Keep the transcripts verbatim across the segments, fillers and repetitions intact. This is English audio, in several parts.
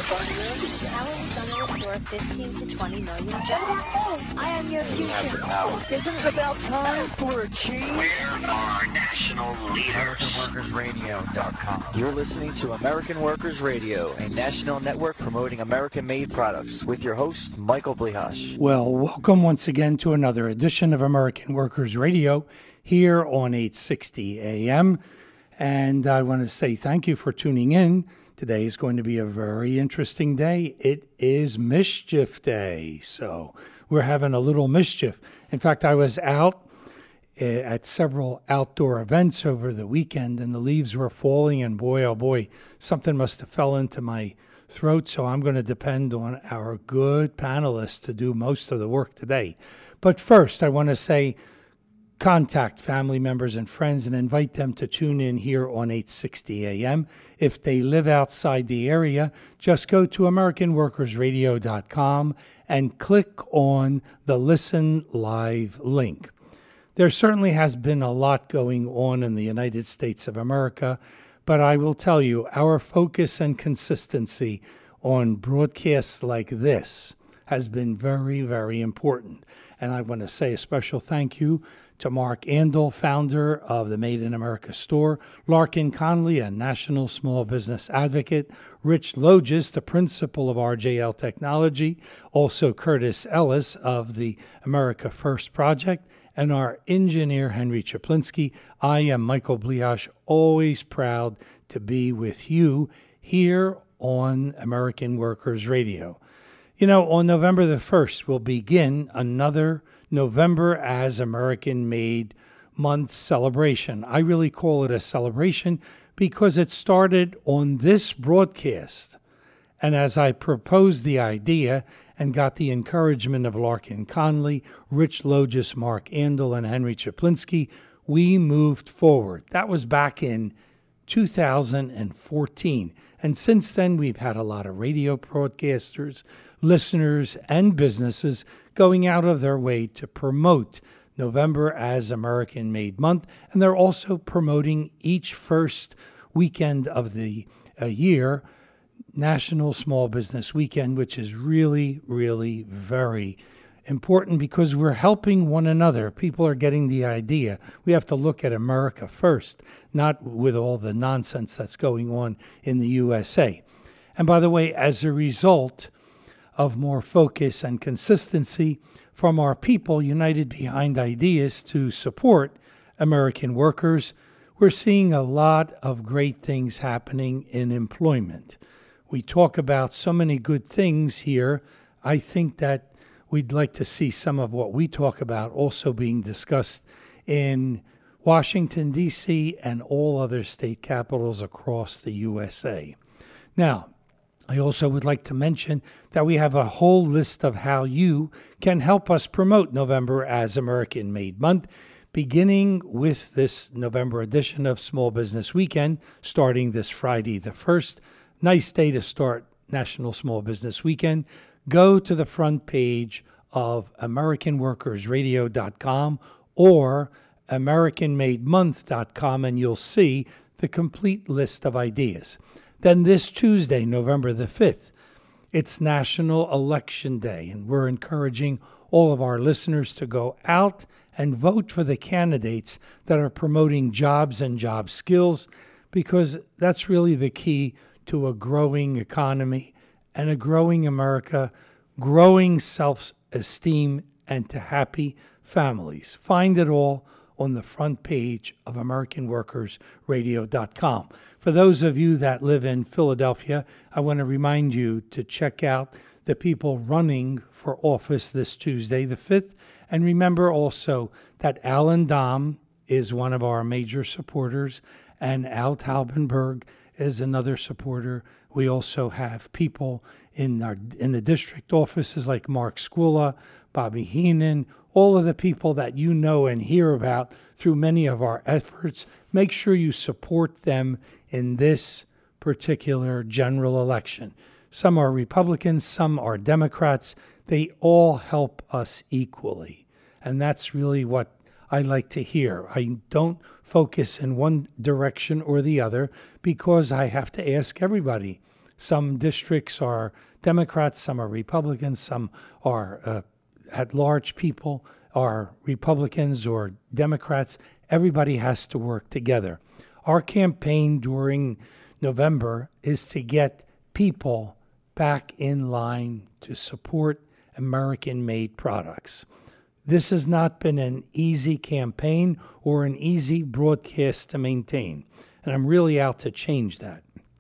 Talent Summer for fifteen to twenty million jobs. I am your future. Isn't it about time for a change? Where are national leaders? American Workers Radio dot com. You're listening to American Workers Radio, a national network promoting American-made products, with your host, Michael Blihash. Well, welcome once again to another edition of American Workers Radio here on eight sixty A M. And I want to say thank you for tuning in. Today is going to be a very interesting day. It is Mischief Day, so we're having a little mischief. In fact, I was out at several outdoor events over the weekend, and the leaves were falling, and boy, oh boy, something must have fell into my throat, so I'm going to depend on our good panelists to do most of the work today. But first, I want to say contact family members and friends and invite them to tune in here on eight sixty A M. If they live outside the area, just go to American Workers Radio dot com and click on the Listen Live link. There certainly has been a lot going on in the United States of America, but I will tell you, our focus and consistency on broadcasts like this has been very, very important. And I want to say a special thank you to Mark Andel, founder of the Made in America store, Larkin Conley, a national small business advocate, Rich Logis, the principal of R J L Technology, also Curtis Ellis of the America First Project, and our engineer, Henry Chaplinsky. I am Michael Blihash, always proud to be with you here on American Workers Radio. You know, on November the first, we'll begin another November as American-Made Month celebration. I really call it a celebration because it started on this broadcast. And as I proposed the idea and got the encouragement of Larkin Conley, Rich Logis, Mark Andel, and Henry Chaplinsky, we moved forward. That was back in two thousand fourteen. And since then, we've had a lot of radio broadcasters, listeners, and businesses going out of their way to promote November as American-Made Month. And they're also promoting each first weekend of the uh, year, National Small Business Weekend, which is really, really very important because we're helping one another. People are getting the idea. We have to look at America first, not with all the nonsense that's going on in the U S A. And by the way, as a result of more focus and consistency from our people united behind ideas to support American workers, we're seeing a lot of great things happening in employment. We talk about so many good things here. I think that we'd like to see some of what we talk about also being discussed in Washington, D C, and all other state capitals across the U S A. Now, I also would like to mention that we have a whole list of how you can help us promote November as American-Made Month, beginning with this November edition of Small Business Weekend, starting this Friday the first. Nice day to start National Small Business Weekend. Go to the front page of American Workers Radio dot com or American Made Month dot com, and you'll see the complete list of ideas. Then this Tuesday, November the fifth, it's National Election Day, and we're encouraging all of our listeners to go out and vote for the candidates that are promoting jobs and job skills, because that's really the key to a growing economy and a growing America, growing self-esteem, and to happy families. Find it all on the front page of American Workers Radio dot com. For those of you that live in Philadelphia, I want to remind you to check out the people running for office this Tuesday, the fifth. And remember also that Alan Dom is one of our major supporters, and Al Taubenberg is another supporter. We also have people in our in the district offices like Mark Squilla, Bobby Heenan, all of the people that you know and hear about through many of our efforts. Make sure you support them in this particular general election. Some are Republicans, some are Democrats. They all help us equally. And that's really what I like to hear. I don't focus in one direction or the other because I have to ask everybody, Some districts are Democrats, some are Republicans, some are uh, at-large people are Republicans or Democrats. Everybody has to work together. Our campaign during November is to get people back in line to support American-made products. This has not been an easy campaign or an easy broadcast to maintain, and I'm really out to change that.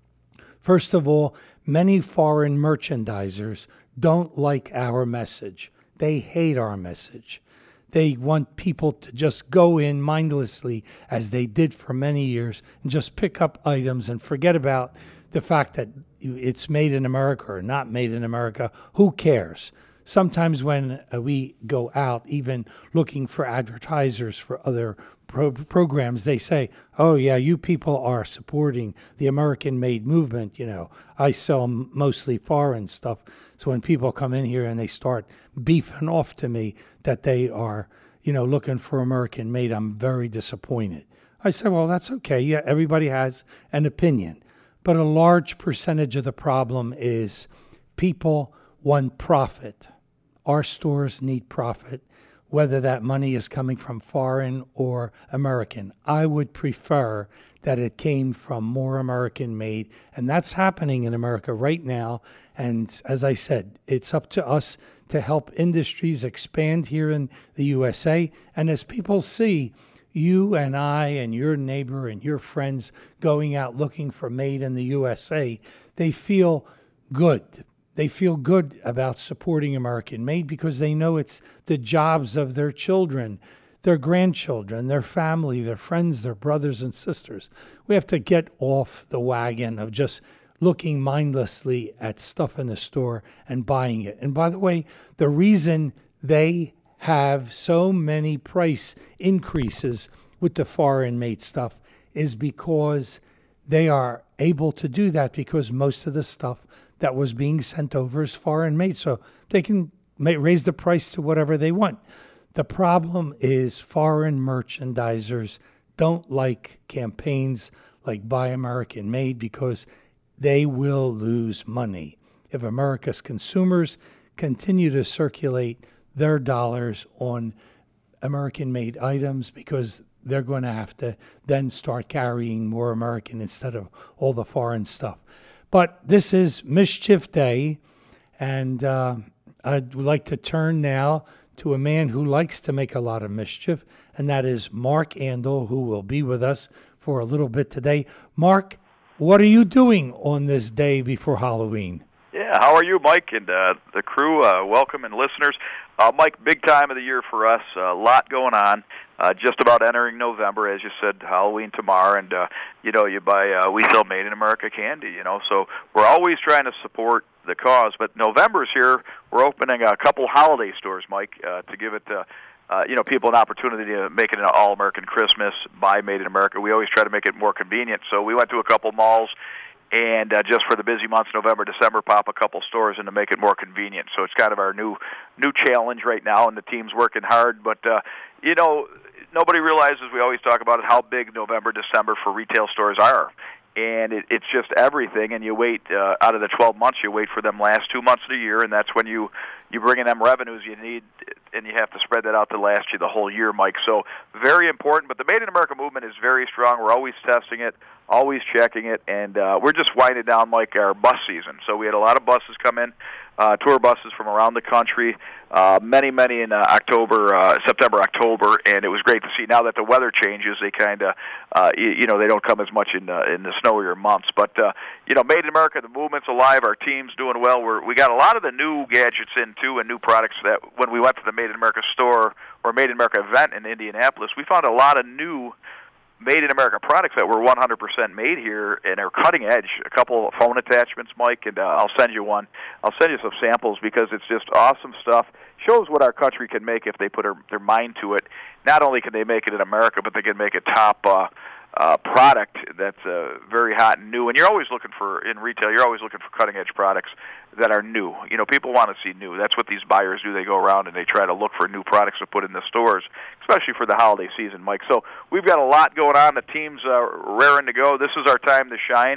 First of all, many foreign merchandisers don't like our message. They hate our message. They want people to just go in mindlessly, as they did for many years, and just pick up items and forget about the fact that it's made in America or not made in America. Who cares? Sometimes when uh, we go out, even looking for advertisers for other pro- programs, they say, oh, yeah, you people are supporting the American-made movement. You know, I sell m- mostly foreign stuff. So when people come in here and they start beefing off to me that they are, you know, looking for American-made, I'm very disappointed. I say, well, that's okay. Yeah, everybody has an opinion. But a large percentage of the problem is people want profit. Our stores need profit, whether that money is coming from foreign or American. I would prefer that it came from more American-made, and that's happening in America right now. And as I said, it's up to us to help industries expand here in the U S A. And as people see you and I and your neighbor and your friends going out looking for made in the U S A, they feel good. They feel good about supporting American-made because they know it's the jobs of their children, their grandchildren, their family, their friends, their brothers and sisters. We have to get off the wagon of just looking mindlessly at stuff in the store and buying it. And by the way, the reason they have so many price increases with the foreign-made stuff is because they are able to do that because most of the stuff that was being sent over is foreign-made, so they can may, raise the price to whatever they want. The problem is foreign merchandisers don't like campaigns like Buy American Made because they will lose money if America's consumers continue to circulate their dollars on American-made items, because they're going to have to then start carrying more American instead of all the foreign stuff. But this is Mischief Day, and uh, I'd like to turn now to a man who likes to make a lot of mischief, and that is Mark Andel, who will be with us for a little bit today. Mark, what are you doing on this day before Halloween? Yeah, how are you, Mike, and uh, the crew? Uh, welcome, and listeners. Uh, Mike, big time of the year for us. A lot going on. Uh, just about entering November, as you said, Halloween tomorrow, and uh, you know, you buy uh, we sell Made in America candy. You know, so we're always trying to support the cause. But November's here. We're opening a couple holiday stores, Mike, uh, to give it uh, uh, you know people an opportunity to make it an all-American Christmas. Buy Made in America. We always try to make it more convenient. So we went to a couple malls. And uh, just for the busy months, November, December, pop a couple stores in to make it more convenient. So it's kind of our new new challenge right now, and the team's working hard. But, uh, you know, nobody realizes, we always talk about it, how big November, December for retail stores are. And it, it's just everything, and you wait, uh, out of the twelve months, you wait for them last two months of the year, and that's when you, you bring in them revenues you need, and you have to spread that out to last year, the whole year, Mike. So very important, but the Made in America movement is very strong. We're always testing it, always checking it, and uh, we're just winding down, Mike, our bus season. So we had a lot of buses come in, uh, tour buses from around the country, uh, many, many in uh, October, uh, September, October, and it was great to see. Now that the weather changes, they kind of, uh, you, you know, they don't come as much in uh, in the snowier months. But uh, you know, Made in America, the movement's alive. Our team's doing well. We're we got a lot of the new gadgets in too, and new products that when we went to the Made in America store or Made in America event in Indianapolis, we found a lot of new Made in America products that were one hundred percent made here and are cutting edge. A couple of phone attachments, Mike, and uh, I'll send you one. I'll send you some samples because it's just awesome stuff. Shows what our country can make if they put their, their mind to it. Not only can they make it in America, but they can make a top uh, uh, product that's uh, very hot and new. And you're always looking for, in retail, you're always looking for cutting-edge products that are new. You know, people want to see new. That's what these buyers do. They go around and they try to look for new products to put in the stores, especially for the holiday season, Mike. So we've got a lot going on. The team's uh, raring to go. This is our time to shine.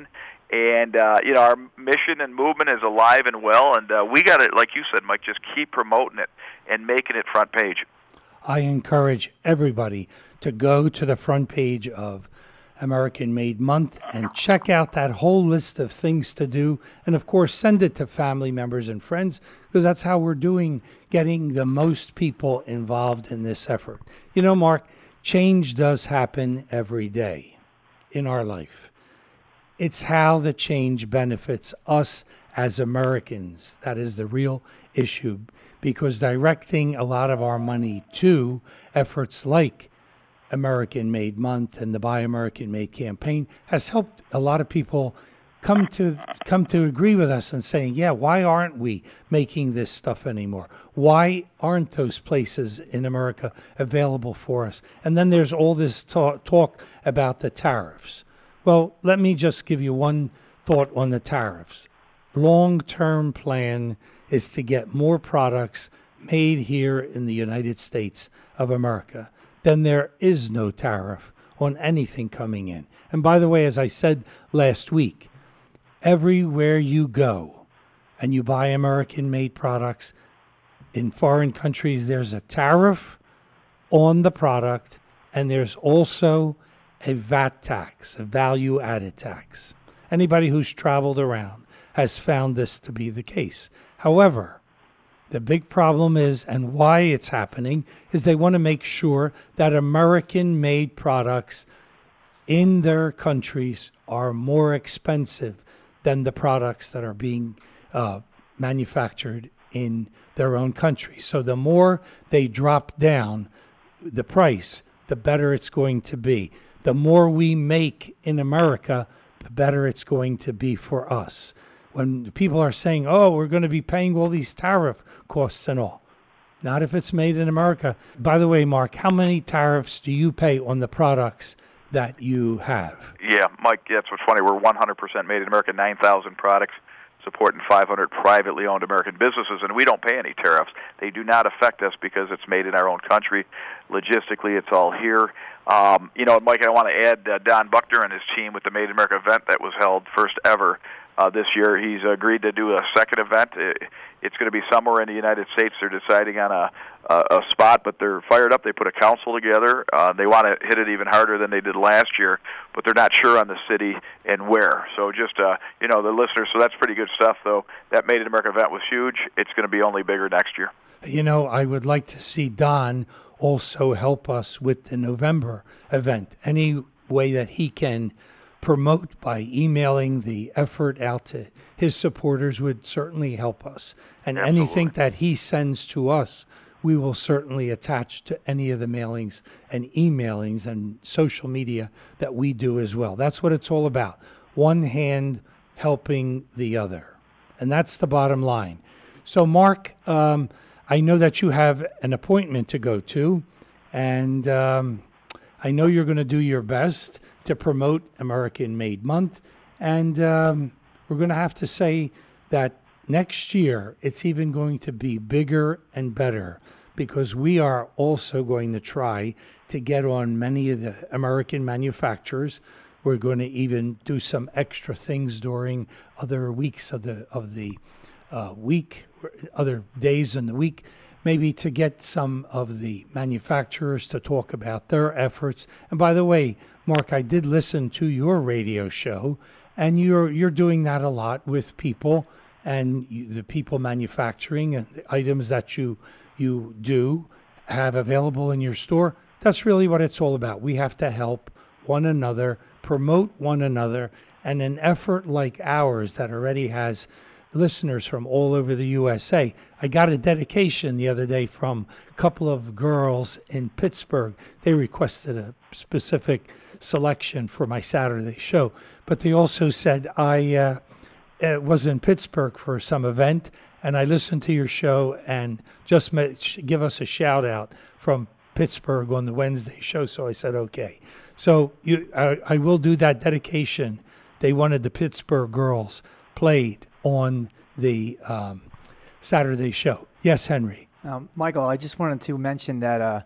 And, uh, you know, our mission and movement is alive and well, and uh, we got to, like you said, Mike, just keep promoting it and making it front page. I encourage everybody to go to the front page of American Made Month and check out that whole list of things to do. And, of course, send it to family members and friends, because that's how we're doing, getting the most people involved in this effort. You know, Mark, change does happen every day in our life. It's how the change benefits us as Americans. That is the real issue, because directing a lot of our money to efforts like American Made Month and the Buy American Made campaign has helped a lot of people come to come to agree with us and saying, yeah, why aren't we making this stuff anymore? Why aren't those places in America available for us? And then there's all this talk, talk about the tariffs. Well, let me just give you one thought on the tariffs. Long-term plan is to get more products made here in the United States of America. Then there is no tariff on anything coming in. And by the way, as I said last week, everywhere you go and you buy American-made products in foreign countries, there's a tariff on the product, and there's also a V A T tax, a value-added tax. Anybody who's traveled around has found this to be the case. However, the big problem is, and why it's happening, is they want to make sure that American-made products in their countries are more expensive than the products that are being uh, manufactured in their own country. So the more they drop down the price, the better it's going to be. The more we make in America, the better it's going to be for us. When people are saying, oh, we're going to be paying all these tariff costs and all. Not if it's made in America. By the way, Mark, how many tariffs do you pay on the products that you have? Yeah, Mike, that's what's funny. We're one hundred percent made in America, nine thousand products, supporting five hundred privately owned American businesses, and we don't pay any tariffs. They do not affect us because it's made in our own country. Logistically, it's all here. Um, you know, Mike, I want to add uh, Don Buckner and his team with the Made in America event that was held first ever uh, this year. He's agreed to do a second event. It, it's going to be somewhere in the United States. They're deciding on a, a, a spot, but they're fired up. They put a council together. Uh, they want to hit it even harder than they did last year, but they're not sure on the city and where. So just, uh, you know, the listeners, so that's pretty good stuff, though. That Made in America event was huge. It's going to be only bigger next year. You know, I would like to see Don also help us with the November event. Any way that he can promote by emailing the effort out to his supporters would certainly help us. And Absolutely. Anything that he sends to us, we will certainly attach to any of the mailings and emailings and social media that we do as well. That's what it's all about. One hand helping the other. And that's the bottom line. So, Mark, um, I know that you have an appointment to go to, and um, I know you're going to do your best to promote American Made Month, and um, we're going to have to say that next year it's even going to be bigger and better, because we are also going to try to get on many of the American manufacturers. We're going to even do some extra things during other weeks of the of the uh, week, other days in the week, maybe to get some of the manufacturers to talk about their efforts. And by the way, Mark, I did listen to your radio show, and you're you're doing that a lot with people and you, the people manufacturing and the items that you you do have available in your store. That's really what it's all about. We have to help one another, promote one another, and an effort like ours that already has listeners from all over the U S A. I got a dedication the other day from a couple of girls in Pittsburgh. They requested a specific selection for my Saturday show, but they also said, I uh, was in Pittsburgh for some event, and I listened to your show and just met, give us a shout out from Pittsburgh on the Wednesday show. So I said, okay. So you, I, I will do that dedication. They wanted the Pittsburgh girls played on the um, Saturday show. Yes, Henry. Um, Michael, I just wanted to mention that uh,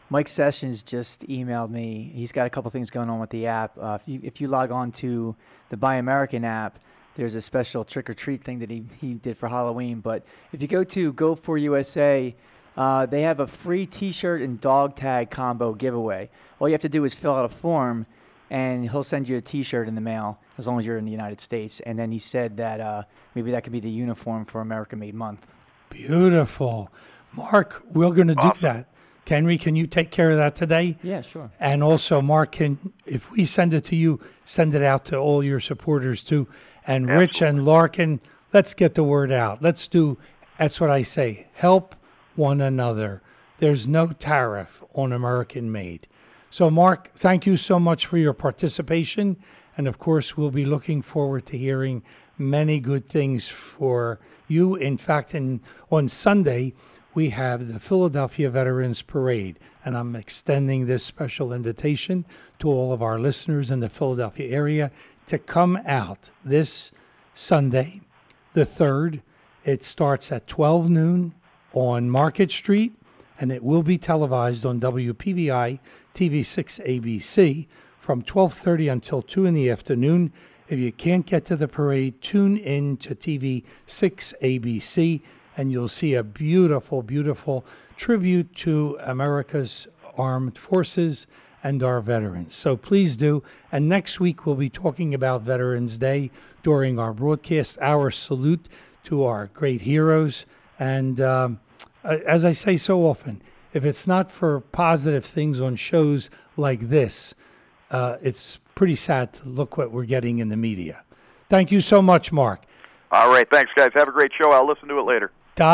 Mike Sessions just emailed me. He's got a couple things going on with the app. Uh, if you if you log on to the Buy American app, there's a special trick or treat thing that he, he did for Halloween. But if you go to Go for U S A, uh, they have a free T-shirt and dog tag combo giveaway. All you have to do is fill out a form, and he'll send you a T-shirt in the mail as long as you're in the United States. And then he said that uh, maybe that could be the uniform for America Made Month. Beautiful. Mark, we're going to do Awesome. that. Henry, can you take care of that today? Yeah, sure. And also, Mark, can if we send it to you, send it out to all your supporters too. And Rich and Larkin, let's get the word out. Let's do, that's what I say, help one another. There's no tariff on American made. So, Mark, thank you so much for your participation. And, of course, we'll be looking forward to hearing many good things for you. In fact, in, on Sunday, we have the Philadelphia Veterans Parade, and I'm extending this special invitation to all of our listeners in the Philadelphia area to come out this Sunday, the third. It starts at twelve noon on Market Street, and it will be televised on W P V I T V six A B C from twelve thirty until two in the afternoon. If you can't get to the parade, tune in to T V six A B C, and you'll see a beautiful, beautiful tribute to America's armed forces and our veterans. So please do. And next week, we'll be talking about Veterans Day during our broadcast, our salute to our great heroes. And um, as I say so often, if it's not for positive things on shows like this, uh, it's pretty sad to look what we're getting in the media. Thank you so much, Mark. All right. Thanks, guys. Have a great show. I'll listen to it later.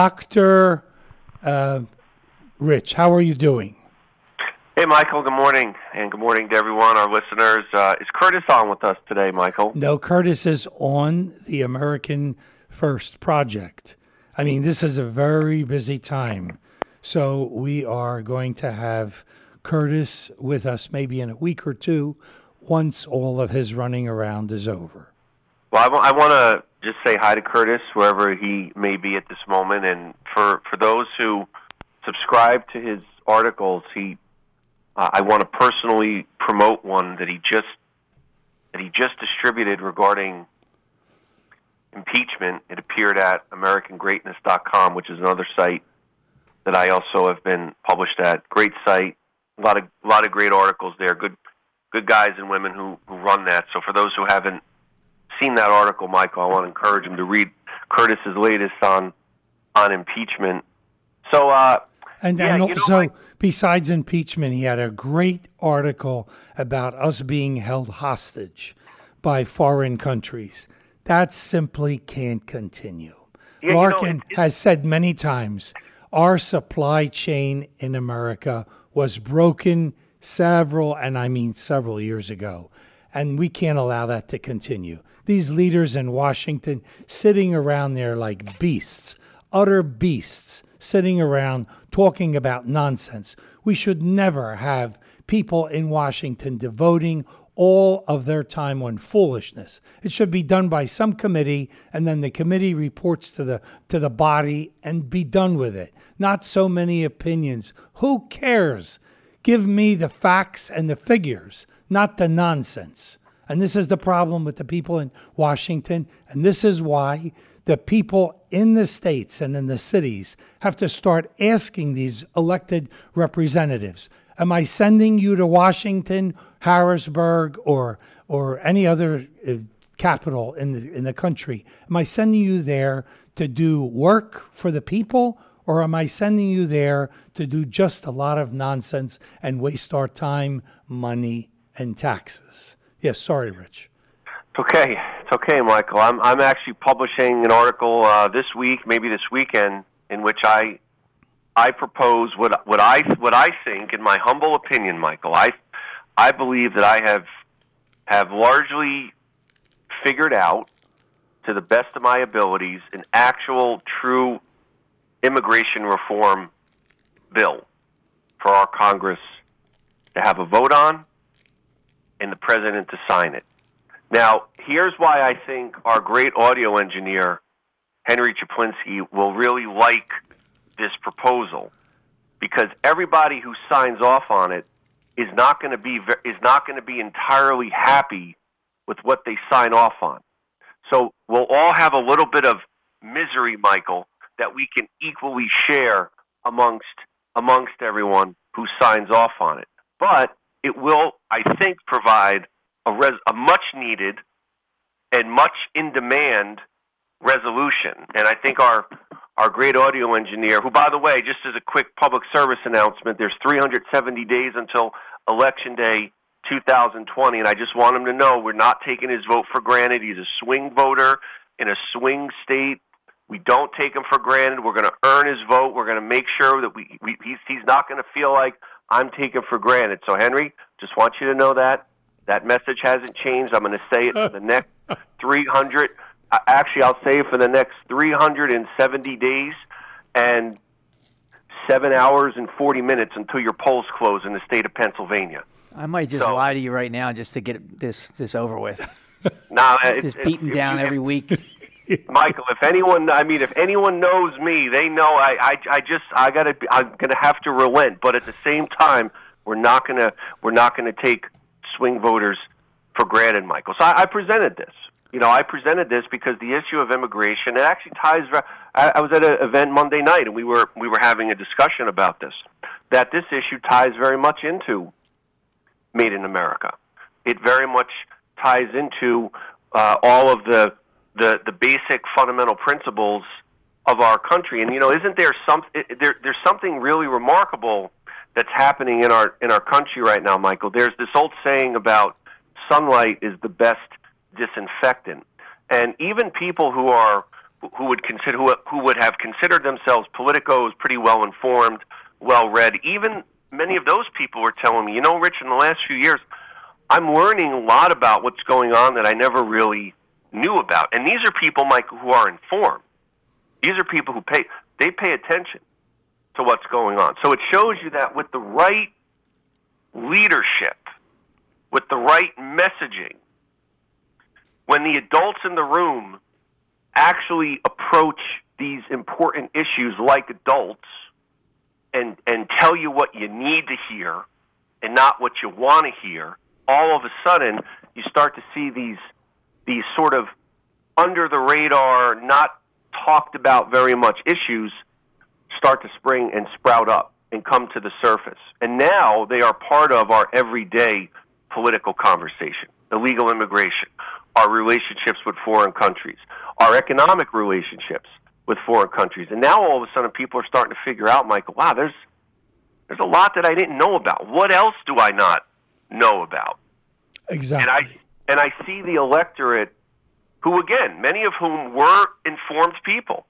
Doctor Uh, Rich, how are you doing? Hey, Michael, good morning, and good morning to everyone, our listeners. Uh, is Curtis on with us today, Michael? No, Curtis is on the American First Project. I mean, this is a very busy time, so we are going to have Curtis with us maybe in a week or two once all of his running around is over. Well, I, w- I want to just say hi to Curtis, wherever he may be at this moment, and for, for those who subscribe to his articles, he Uh, I want to personally promote one that he just that he just distributed regarding impeachment. It appeared at American Greatness dot com, which is another site that I also have been published at. Great site, a lot of a lot of great articles there. Good good guys and women who, who run that. So for those who haven't seen that article, Michael, I want to encourage them to read Curtis's latest on on impeachment. So. Uh, And, yeah, and you know, also, Mike, besides impeachment, he had a great article about us being held hostage by foreign countries. That simply can't continue. Yeah, Larkin you know, it, it, has said many times, our supply chain in America was broken several, and I mean several years ago, and we can't allow that to continue. These leaders in Washington sitting around there like beasts, utter beasts, sitting around talking about nonsense. We should never have people in Washington devoting all of their time on foolishness. It should be done by some committee, and then the committee reports to the to the body and be done with it. Not so many opinions. Who cares? Give me the facts and the figures, not the nonsense. And this is the problem with the people in Washington, and this is why the people in the states and in the cities have to start asking these elected representatives, am I sending you to Washington, Harrisburg, or or any other uh, capital in the in the country? Am I sending you there to do work for the people, or am I sending you there to do just a lot of nonsense and waste our time, money, and taxes? Yes, sorry, Rich. It's okay. It's okay, Michael. I'm I'm actually publishing an article uh, this week, maybe this weekend, in which I I propose what what I what I think, in my humble opinion, Michael. I I believe that I have have largely figured out, to the best of my abilities, an actual, true immigration reform bill for our Congress to have a vote on and the president to sign it. Now, here's why I think our great audio engineer, Henry Chaplinsky, will really like this proposal. because everybody who signs off on it is not going to be is not going to be entirely happy with what they sign off on. So we'll all have a little bit of misery, Michael, that we can equally share amongst amongst everyone who signs off on it. But it will, I think, provide a, res, a much-needed and much-in-demand resolution. And I think our our great audio engineer, who, by the way, just as a quick public service announcement, there's three hundred seventy days until Election Day two thousand twenty, and I just want him to know we're not taking his vote for granted. He's a swing voter in a swing state. We don't take him for granted. We're going to earn his vote. We're going to make sure that we, we he's, he's not going to feel like I'm taken for granted. So, Henry, just want you to know that. That message hasn't changed. I'm going to say it for the next three hundred. Actually, I'll say it for the next three hundred seventy days and seven hours and forty minutes until your polls close in the state of Pennsylvania. I might just so, lie to you right now just to get this this over with. Nah, just it, beaten it, down it, every week. Michael, if anyone, I mean, if anyone knows me, they know I, I, I just, I gotta, I'm gonna have to relent. But at the same time, we're not gonna, we're not gonna take swing voters for granted, Michael. So I, I presented this. You know, I presented this because the issue of immigration, it actually ties. I, I was at an event Monday night, and we were we were having a discussion about this. That this issue ties very much into Made in America. It very much ties into uh, all of the, the the basic fundamental principles of our country. And you know, isn't there some there there's something really remarkable that's happening in our in our country right now, Michael? There's this old saying about sunlight is the best disinfectant, and even people who are who would consider who, who would have considered themselves politicos, pretty well informed, well read, even many of those people were telling me, you know, Rich, in the last few years, I'm learning a lot about what's going on that I never really knew about. And these are people, Michael, who are informed. These are people who pay, they pay attention to what's going on. So it shows you that with the right leadership, with the right messaging, when the adults in the room actually approach these important issues like adults, and and tell you what you need to hear and not what you want to hear, all of a sudden you start to see these these sort of under the radar, not talked about very much issues start to spring and sprout up and come to the surface. And now they are part of our everyday political conversation. Illegal immigration, our relationships with foreign countries, our economic relationships with foreign countries. And now all of a sudden people are starting to figure out, Michael, wow, there's there's a lot that I didn't know about. What else do I not know about? Exactly. And I and I see the electorate, who again, many of whom were informed people.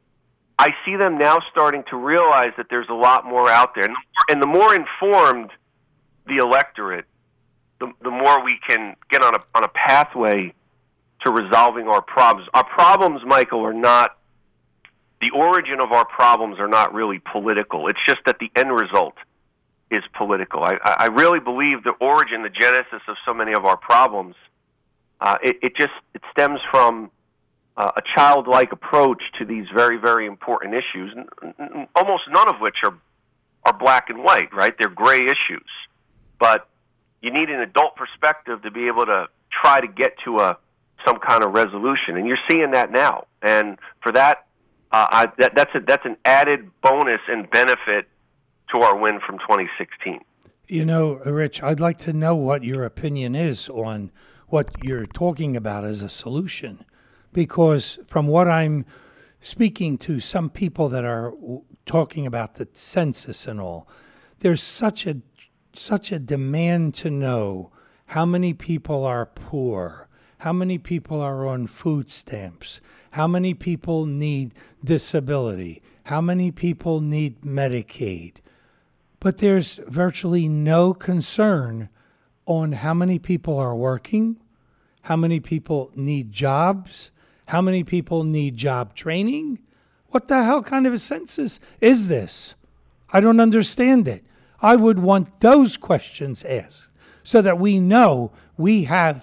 I see them now starting to realize that there's a lot more out there. And the more, and the more informed the electorate, the, the more we can get on a on a pathway to resolving our problems. Our problems, Michael, are not The origin of our problems are not really political. It's just that the end result is political. I, I really believe the origin, the genesis of so many of our problems, uh, it, it just it stems from uh, a childlike approach to these very, very important issues, n- n- almost none of which are are black and white, right? They're gray issues. But you need an adult perspective to be able to try to get to a some kind of resolution, and you're seeing that now. And for that, Uh, I, that, that's a, that's an added bonus and benefit to our win from twenty sixteen. You know, Rich, I'd like to know what your opinion is on what you're talking about as a solution, because from what I'm speaking to some people that are talking about the census and all, there's such a such a demand to know how many people are poor, how many people are on food stamps, how many people need disability, how many people need Medicaid. But there's virtually no concern on how many people are working, how many people need jobs, how many people need job training. What the hell kind of a census is this? I don't understand it. I would want those questions asked so that we know we have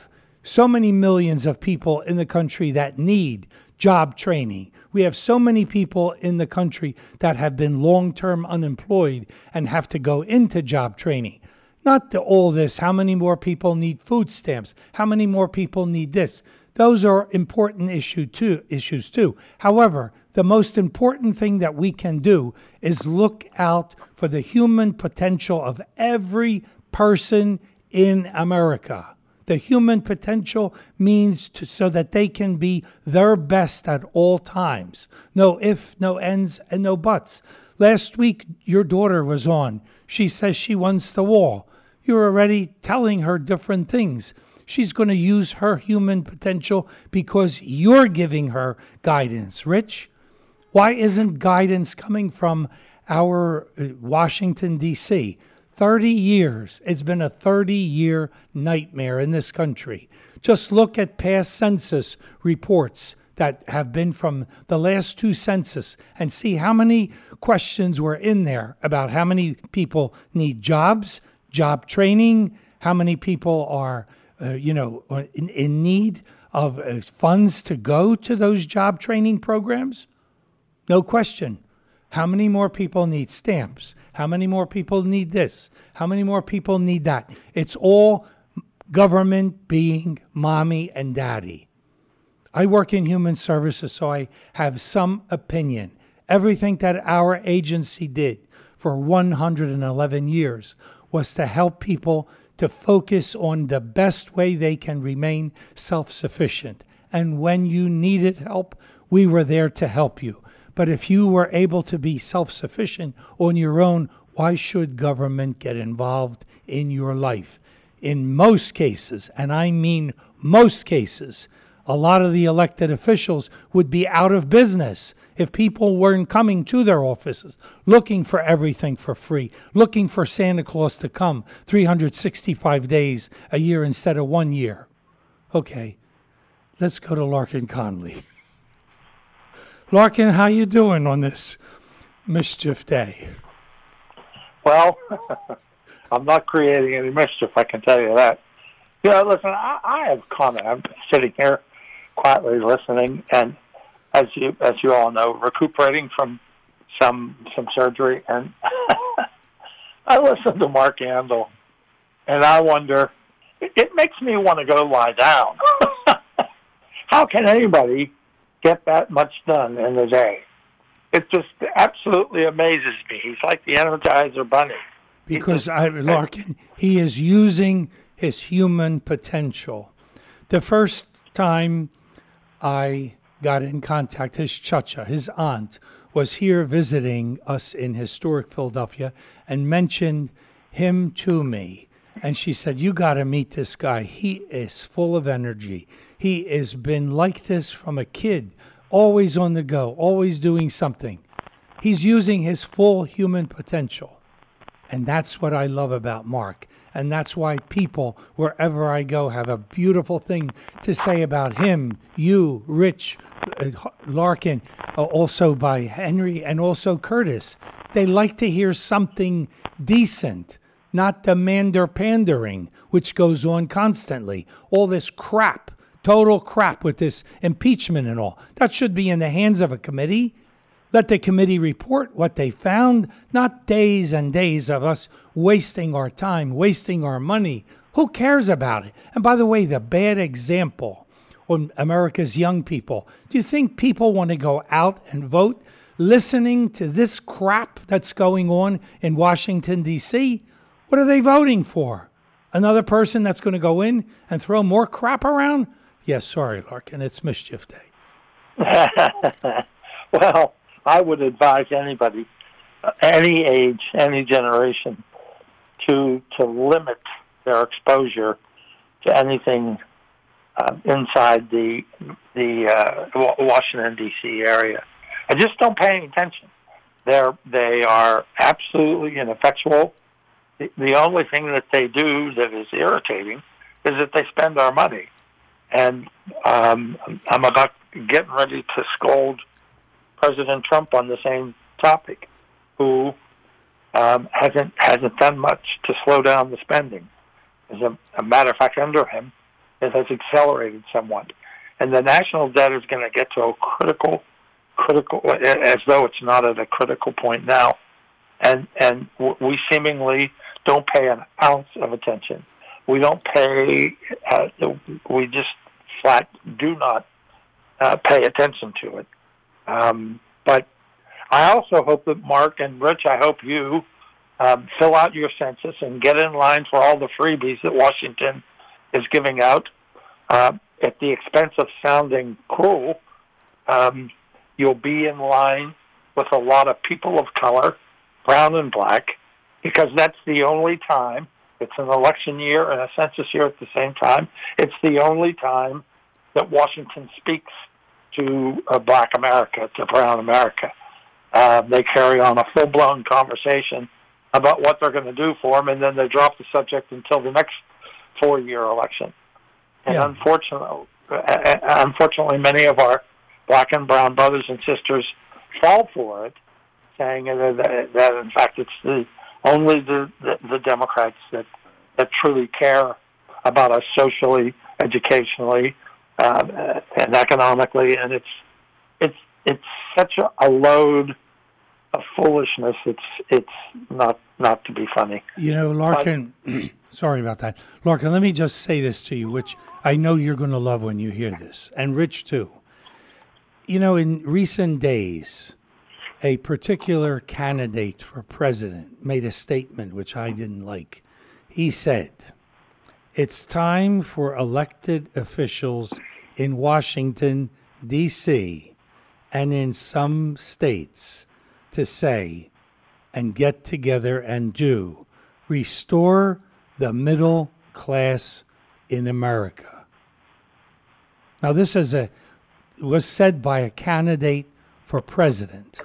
so many millions of people in the country that need job training. We have so many people in the country that have been long-term unemployed and have to go into job training. Not to all this, how many more people need food stamps? How many more people need this? Those are important issue too, issues too. However, the most important thing that we can do is look out for the human potential of every person in America. The human potential means to, so that they can be their best at all times. No ifs, no ends, and no buts. Last week, your daughter was on. She says she wants the wall. You're already telling her different things. She's going to use her human potential because you're giving her guidance. Rich, why isn't guidance coming from our uh, Washington, D C? thirty years. It's been a thirty-year nightmare in this country. Just look at past census reports that have been from the last two census and see how many questions were in there about how many people need jobs, job training, how many people are, uh, you know, in, in need of uh, funds to go to those job training programs. No question. How many more people need stamps? How many more people need this? How many more people need that? It's all government being mommy and daddy. I work in human services, so I have some opinion. Everything that our agency did for one hundred eleven years was to help people to focus on the best way they can remain self-sufficient. And when you needed help, we were there to help you. But if you were able to be self-sufficient on your own, why should government get involved in your life? In most cases, and I mean most cases, a lot of the elected officials would be out of business if people weren't coming to their offices, looking for everything for free, looking for Santa Claus to come three hundred sixty-five days a year instead of one year. Okay, let's go to Larkin Conley. Larkin, how you doing on this mischief day? Well, I'm not creating any mischief, I can tell you that. You know, listen, I, I have comment. I'm sitting here quietly listening, and as you as you all know, recuperating from some some surgery, and I listen to Mark Andel, and I wonder, it, it makes me want to go lie down. How can anybody get that much done in a day? It just absolutely amazes me. He's like the Energizer Bunny. Because, I, Larkin, he is using his human potential. The first time I got in contact, his chacha, his aunt, was here visiting us in historic Philadelphia and mentioned him to me. And she said, you got to meet this guy. He is full of energy. He has been like this from a kid, always on the go, always doing something. He's using his full human potential. And that's what I love about Mark. And that's why people, wherever I go, have a beautiful thing to say about him, you, Rich, uh, Larkin, uh, also by Henry, and also Curtis. They like to hear something decent, not the mander-pandering, which goes on constantly. All this crap, total crap with this impeachment and all. That should be in the hands of a committee. Let the committee report what they found, not days and days of us wasting our time, wasting our money. Who cares about it? And by the way, the bad example on America's young people. Do you think people want to go out and vote listening to this crap that's going on in Washington, D C? What are they voting for? Another person that's going to go in and throw more crap around? Yes, sorry, Larkin, it's mischief day. Well, I would advise anybody, any age, any generation, to to limit their exposure to anything uh, inside the the uh, Washington D C area, and just don't pay any attention. They're they are absolutely ineffectual. The, the only thing that they do that is irritating is that they spend our money, and um, I'm about getting ready to scold President Trump on the same topic, who um, hasn't hasn't done much to slow down the spending. As a, a matter of fact, under him, it has accelerated somewhat. And the national debt is going to get to a critical, critical, as though it's not at a critical point now. And, and we seemingly don't pay an ounce of attention. We don't pay, uh, we just flat do not uh, pay attention to it. Um, but I also hope that Mark and Rich, I hope you um, fill out your census and get in line for all the freebies that Washington is giving out. Uh, at the expense of sounding cruel, um, you'll be in line with a lot of people of color, brown and black, because that's the only time, it's an election year and a census year at the same time, it's the only time that Washington speaks to uh, black America, to brown America. Uh, they carry on a full-blown conversation about what they're going to do for them, and then they drop the subject until the next four-year election. And yeah. unfortunately, uh, unfortunately, many of our black and brown brothers and sisters fall for it, saying that, that in fact it's the only the, the, the Democrats that, that truly care about us socially, educationally, uh, and economically, and it's it's it's such a, a load of foolishness. It's it's not not to be funny. You know, Larkin. But, sorry about that, Larkin. Let me just say this to you, which I know you're going to love when you hear this, and Rich too. You know, in recent days, a particular candidate for president made a statement which I didn't like. He said, "It's time for elected officials in Washington, D C, and in some states to say and get together and do, restore the middle class in America." Now, this is a was said by a candidate for president.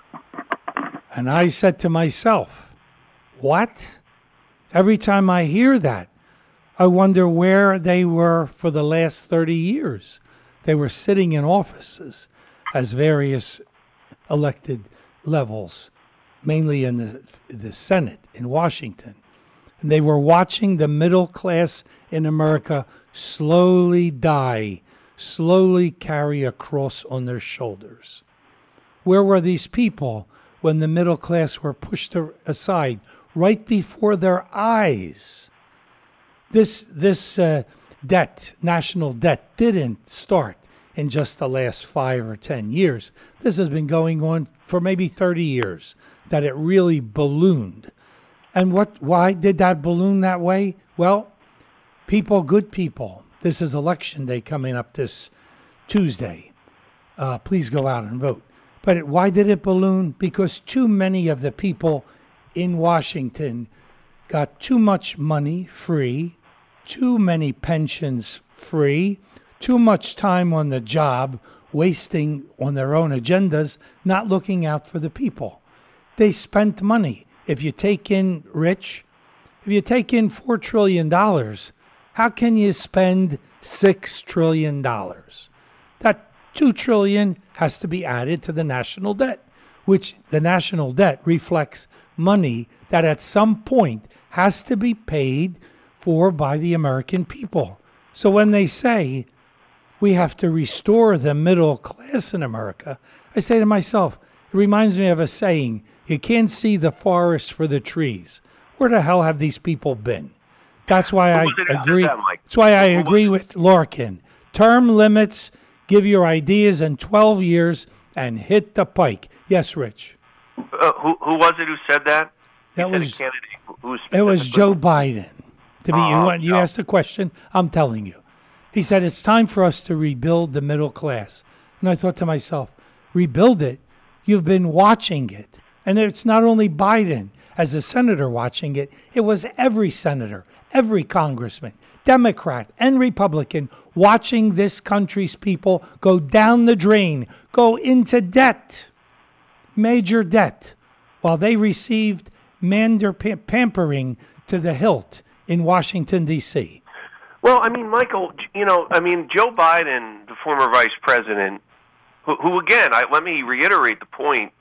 And I said to myself, what? Every time I hear that, I wonder where they were for the last thirty years. They were sitting in offices as various elected levels, mainly in the, the Senate in Washington. And they were watching the middle class in America slowly die, slowly carry a cross on their shoulders. Where were these people when the middle class were pushed aside right before their eyes? This this uh, debt, national debt, didn't start in just the last five or ten years. This has been going on for maybe thirty years, that it really ballooned. And what? Why did that balloon that way? Well, people, good people. This is election day coming up this Tuesday. Uh, please go out and vote. But it, why did it balloon? Because too many of the people in Washington got too much money free, too many pensions free, too much time on the job, wasting on their own agendas, not looking out for the people. They spent money. If you take in, Rich, if you take in four trillion dollars, how can you spend six trillion dollars? That two trillion dollars has to be added to the national debt, which the national debt reflects money that at some point has to be paid for by the American people. So when they say we have to restore the middle class in America, I say to myself, it reminds me of a saying, you can't see the forest for the trees. Where the hell have these people been? That's why I agree. That, that's why I agree with Larkin. Term limits, give your ideas in twelve years and hit the pike. Yes, Rich. Uh, who who was it who said that? That you was said who it was Joe Biden. To be oh, you, you no. asked the question, I'm telling you. He said it's time for us to rebuild the middle class. And I thought to myself, rebuild it? You've been watching it. And it's not only Biden as a senator watching it, it was every senator, every congressman, Democrat and Republican, watching this country's people go down the drain, go into debt, major debt, while they received mander pampering to the hilt in Washington, D C Well, I mean, Michael, you know, I mean, Joe Biden, the former vice president, who, who again, I, let me reiterate the point,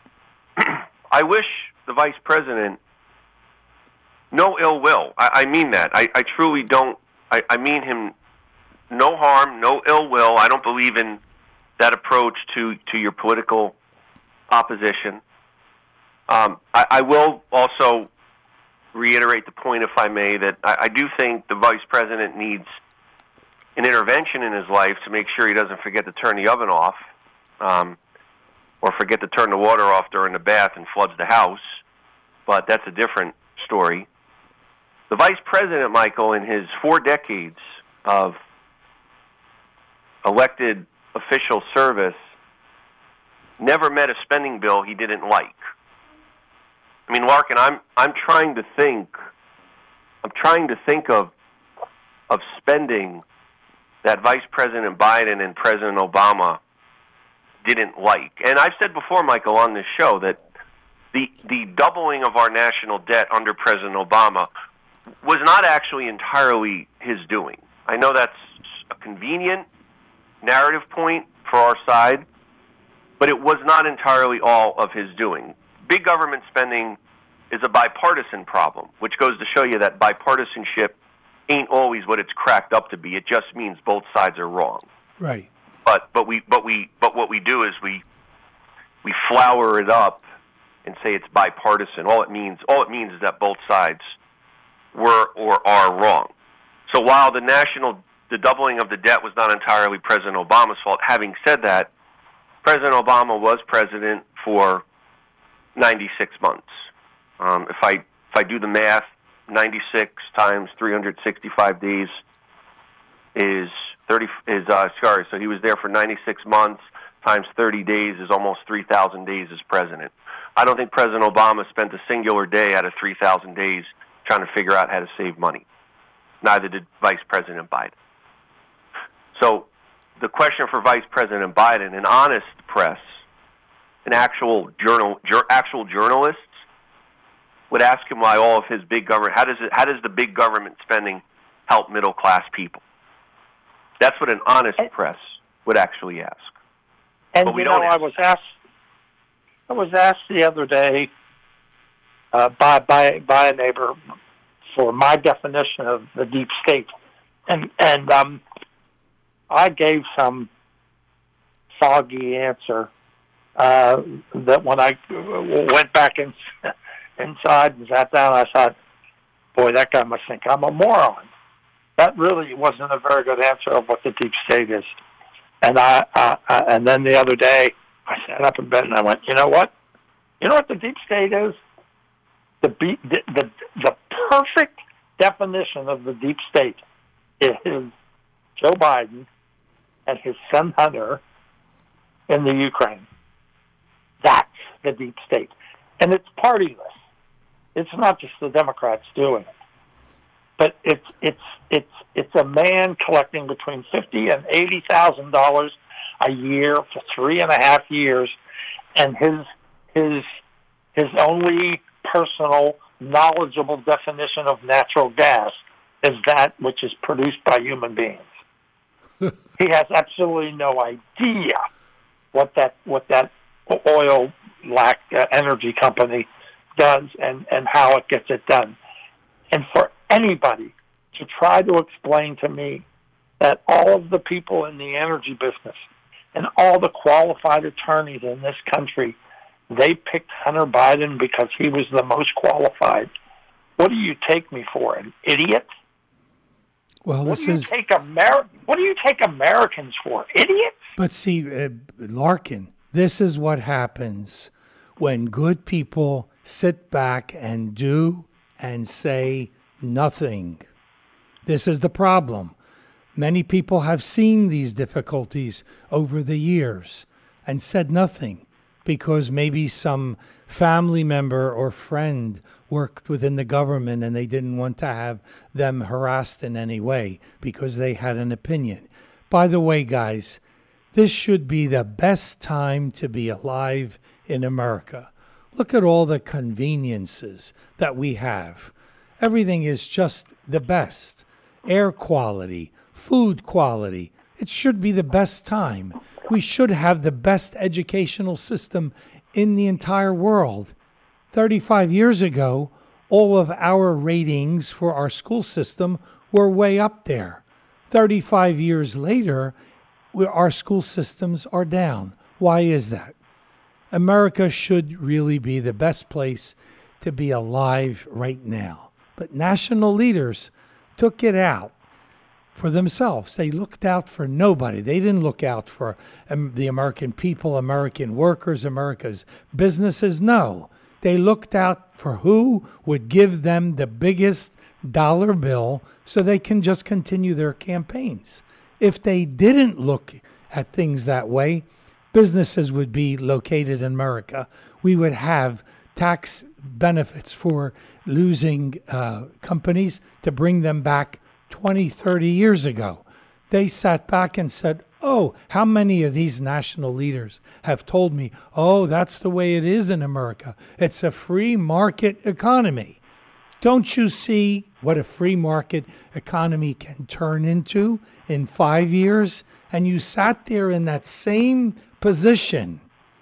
I wish the vice president no ill will. I, I mean that. I, I truly don't. I, I mean him no harm, no ill will. I don't believe in that approach to, to your political opposition. Um, I, I will also reiterate the point, if I may, that I, I do think the vice president needs an intervention in his life to make sure he doesn't forget to turn the oven off, um, or forget to turn the water off during the bath and floods the house. But that's a different story. The vice president, Michael, in his four decades of elected official service, never met a spending bill he didn't like. I mean, Larkin, I'm I'm trying to think. I'm trying to think of of spending that Vice President Biden and President Obama didn't like. And I've said before, Michael, on this show that the the doubling of our national debt under President Obama was not actually entirely his doing. I know that's a convenient narrative point for our side, but it was not entirely all of his doing. Big government spending is a bipartisan problem, which goes to show you that bipartisanship ain't always what it's cracked up to be. It just means both sides are wrong. Right. But but we but we but what we do is we we flower it up and say it's bipartisan. All it means all it means is that both sides were or are wrong. So while the national the doubling of the debt was not entirely President Obama's fault, having said that, President Obama was president for ninety-six months. Um, if I if I do the math, ninety-six times three hundred sixty-five days is thirty. Is uh, sorry. So he was there for ninety-six months times thirty days is almost three thousand days as president. I don't think President Obama spent a singular day out of three thousand days trying to figure out how to save money. Neither did Vice President Biden. So the question for Vice President Biden, an honest press, an actual journal, jur, actual journalists would ask him why all of his big government, how does it, how does the big government spending help middle class people? That's what an honest press would actually ask. And but we you don't know, ask. I was asked, I was asked the other day uh, by by by a neighbor for my definition of the deep state, and and um, I gave some foggy answer uh, that when I went back in, inside and sat down, I thought, boy, that guy must think I'm a moron. That really wasn't a very good answer of what the deep state is. And I, I, I and then the other day, I sat up in bed and I went, you know what? You know what the deep state is? The be, the, the the perfect definition of the deep state is Joe Biden and his son Hunter in the Ukraine. That's the deep state. And it's partyless. It's not just the Democrats doing it. But it's it's it's it's a man collecting between fifty and eighty thousand dollars a year for three and a half years, and his his his only personal knowledgeable definition of natural gas is that which is produced by human beings. He has absolutely no idea what that what that oil lack uh, energy company does and, and how it gets it done. And for anybody to try to explain to me that all of the people in the energy business and all the qualified attorneys in this country, they picked Hunter Biden because he was the most qualified. What do you take me for, an idiot? Well, what this do you is. take Amer- What do you take Americans for, idiots? But see, uh, Larkin, this is what happens when good people sit back and do and say nothing. This is the problem. Many people have seen these difficulties over the years and said nothing because maybe some family member or friend worked within the government and they didn't want to have them harassed in any way because they had an opinion. By the way, guys, this should be the best time to be alive in America. Look at all the conveniences that we have. Everything is just the best. Air quality, food quality. It should be the best time. We should have the best educational system in the entire world. thirty-five years ago, all of our ratings for our school system were way up there. thirty-five years later, we, our school systems are down. Why is that? America should really be the best place to be alive right now. But national leaders took it out for themselves. They looked out for nobody. They didn't look out for um, the American people, American workers, America's businesses. No. They looked out for who would give them the biggest dollar bill so they can just continue their campaigns. If they didn't look at things that way, businesses would be located in America. We would have tax benefits for losing uh, companies to bring them back twenty, thirty years ago. They sat back and said, oh, how many of these national leaders have told me, oh, that's the way it is in America. It's a free market economy. Don't you see what a free market economy can turn into in five years? And you sat there in that same position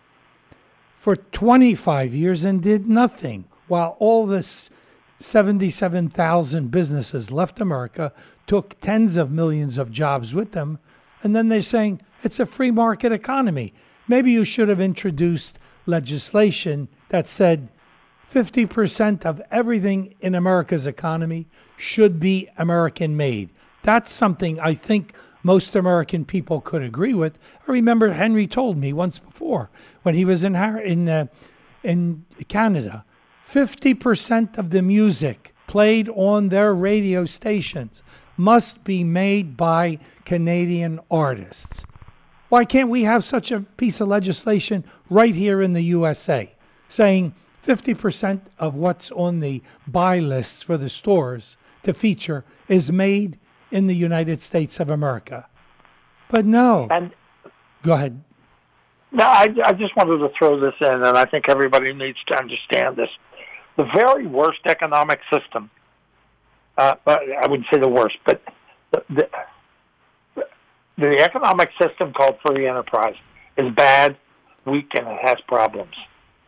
for twenty-five years and did nothing, while all this seventy-seven thousand businesses left America, took tens of millions of jobs with them, and then they're saying it's a free market economy. Maybe you should have introduced legislation that said fifty percent of everything in America's economy should be American made. That's something I think most American people could agree with. I remember Henry told me once before when he was in in uh, in Canada, fifty percent of the music played on their radio stations must be made by Canadian artists. Why can't we have such a piece of legislation right here in the U S A saying fifty percent of what's on the buy lists for the stores to feature is made in the United States of America? But no. And go ahead. No, I, I just wanted to throw this in, and I think everybody needs to understand this. The very worst economic system, uh, I wouldn't say the worst, but the, the, the economic system called free enterprise is bad, weak, and it has problems.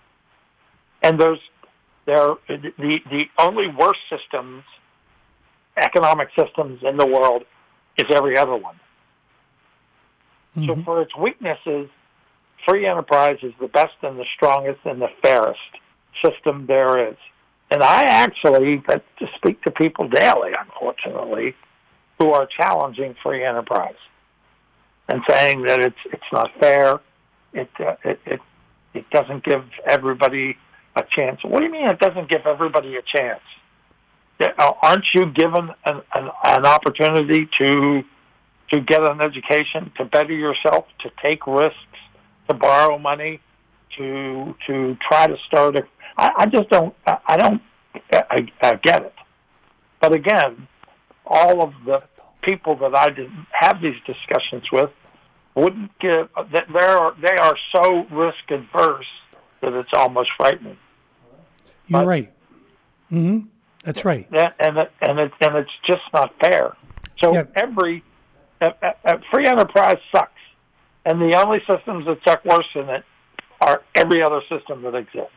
And there's there the the only worst systems, economic systems in the world, is every other one. Mm-hmm. So for its weaknesses, free enterprise is the best and the strongest and the fairest system there is. And I actually to speak to people daily, unfortunately, who are challenging free enterprise and saying that it's it's not fair. It uh, it, it it doesn't give everybody a chance. What do you mean it doesn't give everybody a chance? Aren't you given an, an, an opportunity to to get an education, to better yourself, to take risks, to borrow money, to to try to start a? I, I just don't. I don't. I, I get it. But again, all of the people that I did have these discussions with wouldn't give. That they are they are so risk adverse that it's almost frightening. You're but, right. Mm-hmm. That's right. That, and it, and it, and it's just not fair. So yep. every uh, uh, free enterprise sucks, and the only systems that suck worse than it are every other system that exists.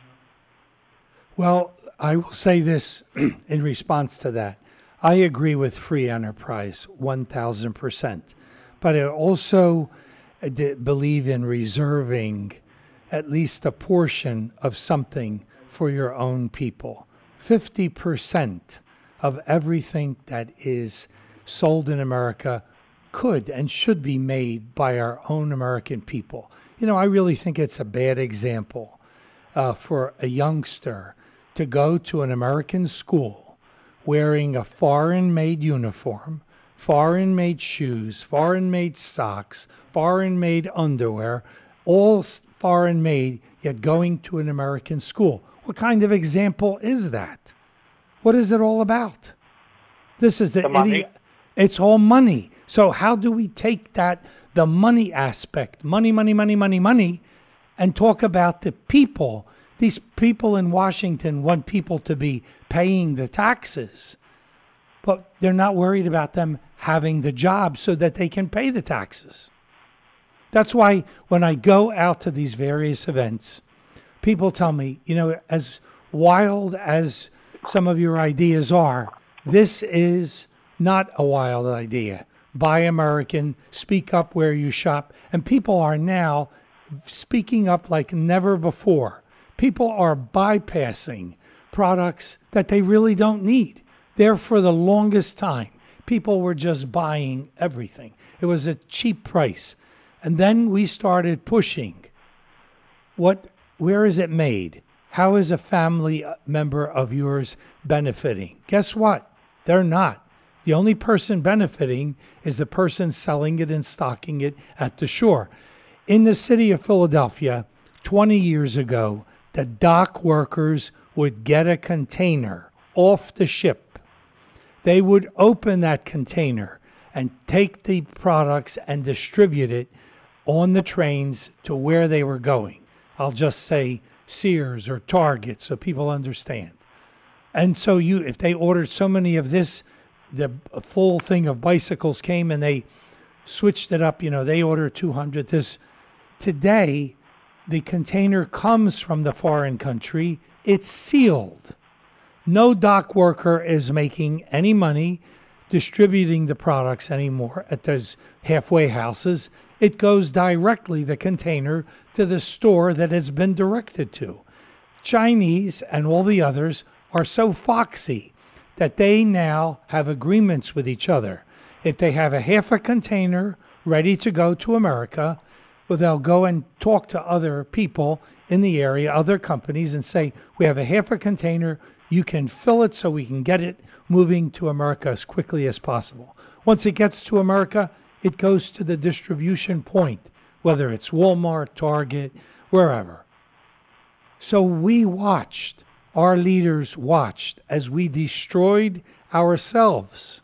Well, I will say this in response to that. I agree with free enterprise one thousand percent, but I also believe in reserving at least a portion of something for your own people. fifty percent of everything that is sold in America could and should be made by our own American people. You know, I really think it's a bad example uh, for a youngster to go to an American school wearing a foreign-made uniform, foreign-made shoes, foreign-made socks, foreign-made underwear, all foreign-made, yet going to an American school. What kind of example is that? What is it all about? This is the, the money. idiot. It's all money. So how do we take that, the money aspect, money, money, money, money, money, and talk about the people? These people in Washington want people to be paying the taxes, but they're not worried about them having the job so that they can pay the taxes. That's why when I go out to these various events, people tell me, you know, as wild as some of your ideas are, this is not a wild idea. buy American, speak up where you shop. And people are now speaking up like never before. People are bypassing products that they really don't need. There for the longest time, people were just buying everything. It was a cheap price. And then we started pushing. What, where is it made? How is a family member of yours benefiting? Guess what? They're not. The only person benefiting is the person selling it and stocking it at the shore. In the city of Philadelphia, twenty years ago, the dock workers would get a container off the ship. They would open that container and take the products and distribute it on the trains to where they were going. I'll just say Sears or Target so people understand. And so you, if they ordered so many of this, the full thing of bicycles came and they switched it up. You know, they ordered two hundred. This today, the container comes from the foreign country. It's sealed. No dock worker is making any money distributing the products anymore at those halfway houses. It goes directly, the container, to the store that has been directed to. Chinese and all the others are so foxy that they now have agreements with each other. If they have a half a container ready to go to America, well, they'll go and talk to other people in the area, other companies, and say, we have a half a container, you can fill it so we can get it moving to America as quickly as possible. Once it gets to America, it goes to the distribution point, whether it's Walmart, Target, wherever. So we watched, our leaders watched as we destroyed ourselves.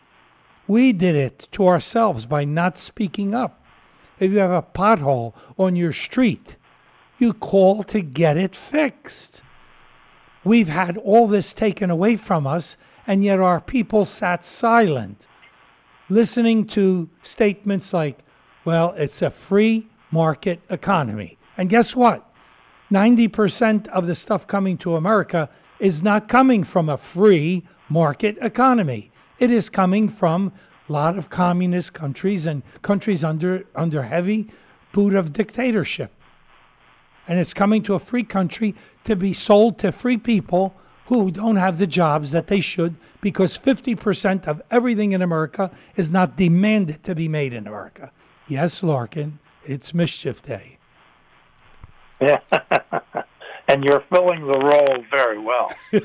We did it to ourselves by not speaking up. If you have a pothole on your street, you call to get it fixed. We've had all this taken away from us, and yet our people sat silent, listening to statements like, well, it's a free market economy. And guess what? ninety percent of the stuff coming to America is not coming from a free market economy. It is coming from a lot of communist countries and countries under, under heavy boot of dictatorship. And it's coming to a free country to be sold to free people who don't have the jobs that they should, because fifty percent of everything in America is not demanded to be made in America. Yes, Larkin, it's mischief day. Yeah, and you're filling the role very well. You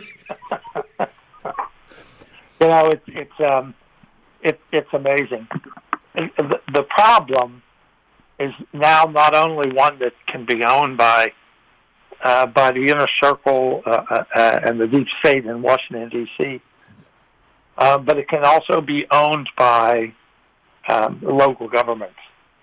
know, it's it's um, it, it's amazing. The, the problem is now not only one that can be owned by uh, by the inner circle uh, uh, and the deep state in Washington D C, uh, but it can also be owned by um, the local governments.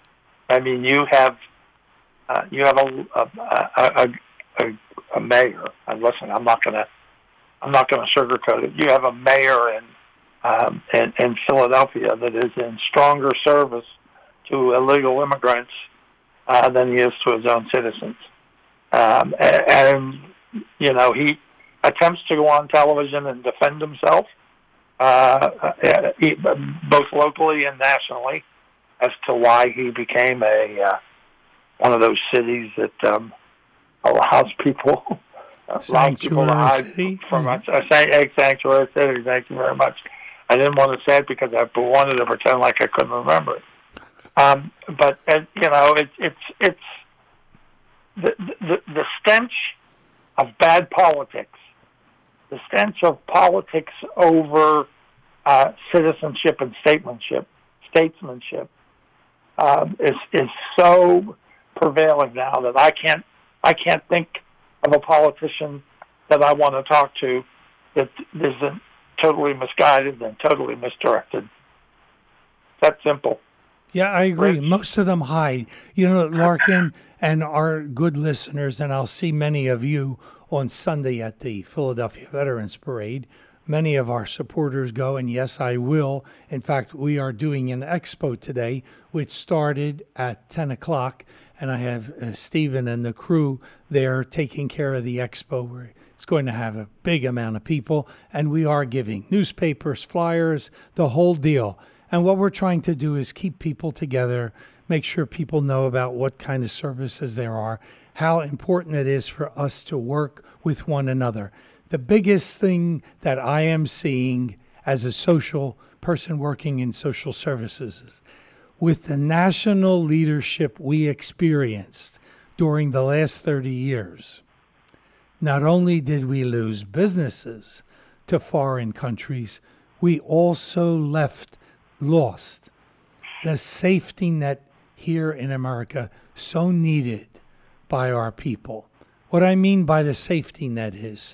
I mean, you have. Uh, you have a a, a, a a mayor, and listen, I'm not gonna I'm not gonna sugarcoat it. You have a mayor in um, in, in Philadelphia that is in stronger service to illegal immigrants uh, than he is to his own citizens, um, and, and you know he attempts to go on television and defend himself, uh, both locally and nationally, as to why he became a uh, one of those cities that um, allows people, allows people to hide city. from mm-hmm. a, a sanctuary city. Thank you very much. I didn't want to say it because I wanted to pretend like I couldn't remember it. Um, but uh, you know, it's it's it's the, the the stench of bad politics, the stench of politics over uh, citizenship and statesmanship, statesmanship um, is is so prevailing now that I can't I can't think of a politician that I want to talk to that isn't totally misguided and totally misdirected. That simple. Yeah, I agree. Rich. Most of them hide. You know, Larkin and our good listeners, and I'll see many of you on Sunday at the Philadelphia Veterans Parade. Many of our supporters go, and yes, I will. In fact, we are doing an expo today, which started at ten o'clock, and I have uh, Stephen and the crew there taking care of the expo, where it's going to have a big amount of people, and we are giving newspapers, flyers, the whole deal. And what we're trying to do is keep people together, make sure people know about what kind of services there are, how important it is for us to work with one another. The biggest thing that I am seeing as a social person working in social services is with the national leadership we experienced during the last thirty years, not only did we lose businesses to foreign countries, we also left, lost the safety net here in America so needed by our people. What I mean by the safety net is,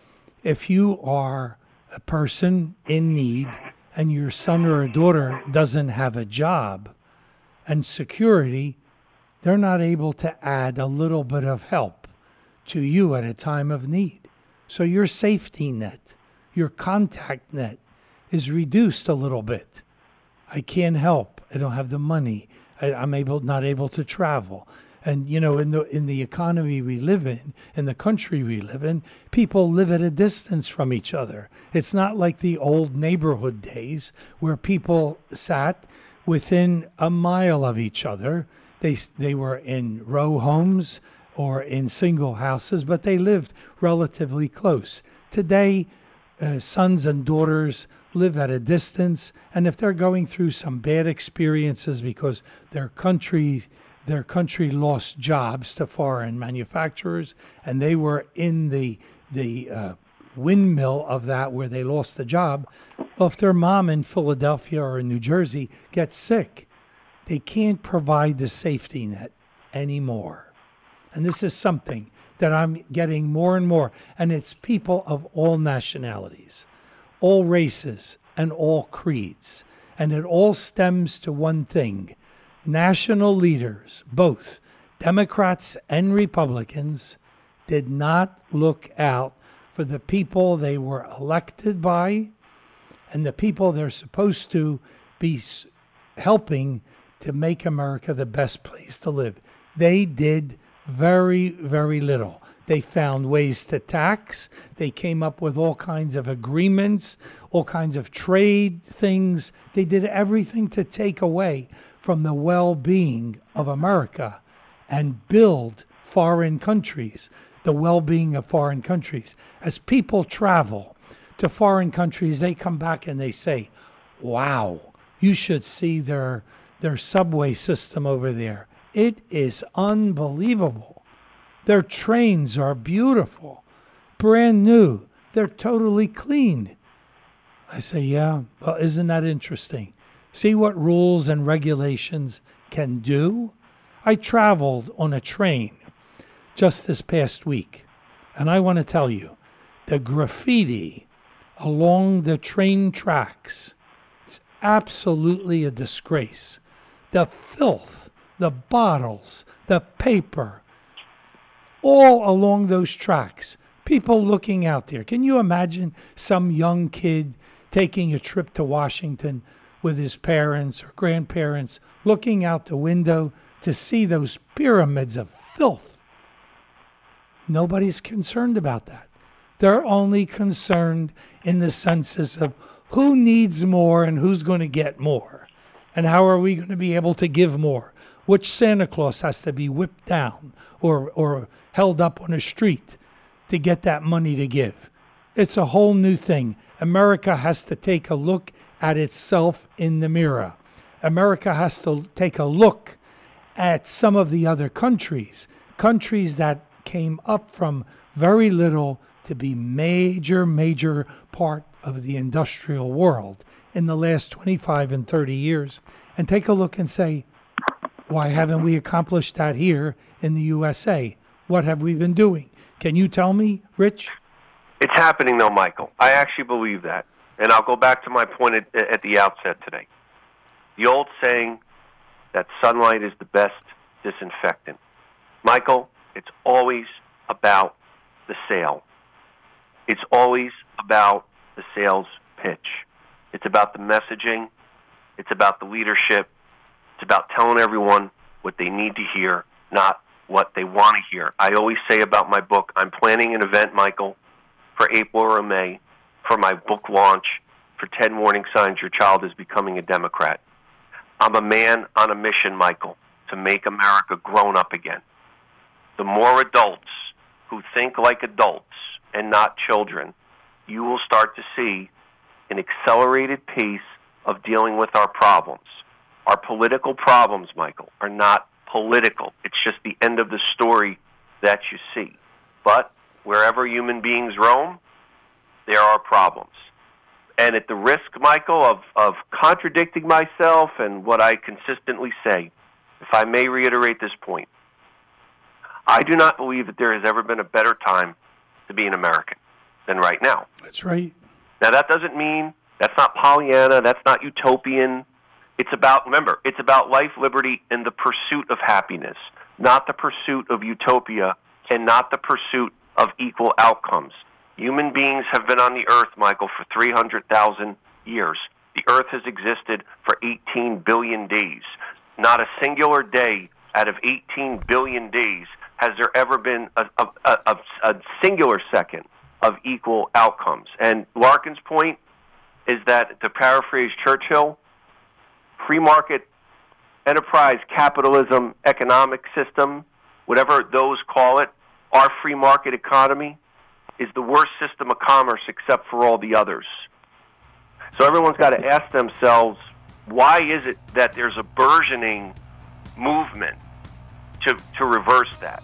if you are a person in need and your son or a daughter doesn't have a job and security, they're not able to add a little bit of help to you at a time of need. So your safety net, your contact net is reduced a little bit. I can't help. I don't have the money. I, I'm able not able to travel. And, you know, in the in the economy we live in, in the country we live in, people live at a distance from each other. It's not like the old neighborhood days where people sat within a mile of each other. They they were in row homes or in single houses, but they lived relatively close. Today, uh, sons and daughters live at a distance, and if they're going through some bad experiences because their country their country lost jobs to foreign manufacturers, and they were in the the uh, windmill of that where they lost the job, well, if their mom in Philadelphia or in New Jersey gets sick, they can't provide the safety net anymore. And this is something that I'm getting more and more, and it's people of all nationalities, all races, and all creeds. And it all stems to one thing. National leaders, both Democrats and Republicans, did not look out for the people they were elected by and the people they're supposed to be helping to make America the best place to live. They did very, very little. They found ways to tax. They came up with all kinds of agreements, all kinds of trade things. They did everything to take away from the well-being of America and build foreign countries, the well-being of foreign countries. As people travel to foreign countries, they come back and they say, wow, you should see their, their subway system over there. It is unbelievable. Their trains are beautiful, brand new. They're totally clean. I say, yeah, well, isn't that interesting? See what rules and regulations can do? I traveled on a train just this past week, and I want to tell you, the graffiti along the train tracks, it's absolutely a disgrace. The filth, the bottles, the paper, all along those tracks, people looking out there. Can you imagine some young kid taking a trip to Washington with his parents or grandparents, looking out the window to see those pyramids of filth? Nobody's concerned about that. They're only concerned in the senses of who needs more and who's going to get more, and how are we going to be able to give more. Which Santa Claus has to be whipped down or or held up on a street to get that money to give. It's a whole new thing. America has to take a look at itself in the mirror. America has to take a look at some of the other countries, countries that came up from very little to be major, major part of the industrial world in the last twenty-five and thirty years, and take a look and say, why haven't we accomplished that here in the U S A? What have we been doing? Can you tell me, Rich? It's happening, though, Michael. I actually believe that. And I'll go back to my point at, at the outset today. The old saying that sunlight is the best disinfectant. Michael, it's always about the sale. It's always about the sales pitch. It's about the messaging. It's about the leadership. It's about telling everyone what they need to hear, not what they want to hear. I always say about my book, I'm planning an event, Michael, for April or May for my book launch for ten warning signs your child is becoming a Democrat. I'm a man on a mission, Michael, to make America grown up again. The more adults who think like adults and not children, you will start to see an accelerated pace of dealing with our problems. Our political problems, Michael, are not political. It's just the end of the story that you see. But wherever human beings roam, there are problems. And at the risk, Michael, of, of contradicting myself and what I consistently say, if I may reiterate this point, I do not believe that there has ever been a better time to be an American than right now. That's right. Now, that doesn't mean, that's not Pollyanna, that's not utopian. It's about, remember, it's about life, liberty, and the pursuit of happiness, not the pursuit of utopia and not the pursuit of equal outcomes. Human beings have been on the earth, Michael, for three hundred thousand years. The earth has existed for eighteen billion days. Not a singular day out of eighteen billion days has there ever been a, a, a, a singular second of equal outcomes. And Larkin's point is that, to paraphrase Churchill, free market, enterprise, capitalism, economic system, whatever those call it, our free market economy is the worst system of commerce except for all the others. So everyone's got to ask themselves, why is it that there's a burgeoning movement to to reverse that?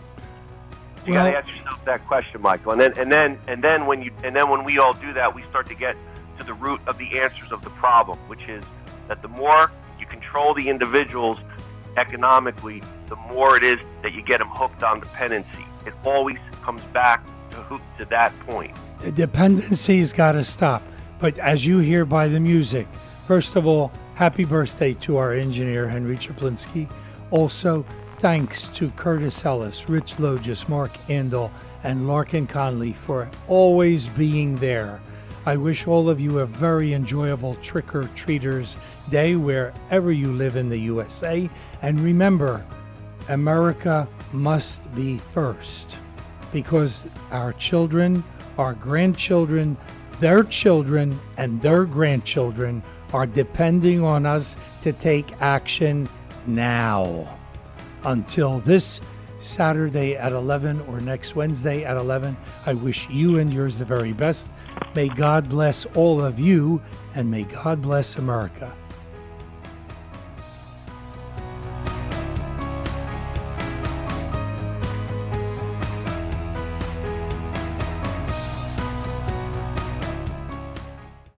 You Well- got to ask yourself that question, Michael. And then and then and then when you and then when we all do that, we start to get to the root of the answers of the problem, which is that the more you control the individuals economically, the more it is that you get them hooked on dependency. It always comes back to, to that point. The dependency's got to stop. But as you hear by the music, first of all, happy birthday to our engineer, Henry Chaplinsky. Also, thanks to Curtis Ellis, Rich Logis, Mark Andel, and Larkin Conley for always being there. I wish all of you a very enjoyable Trick-or-Treaters Day wherever you live in the U S A. And remember, America must be first, because our children, our grandchildren, their children, and their grandchildren are depending on us to take action now. Until this Saturday at eleven or next Wednesday at eleven, I wish you and yours the very best. May God bless all of you, and may God bless America.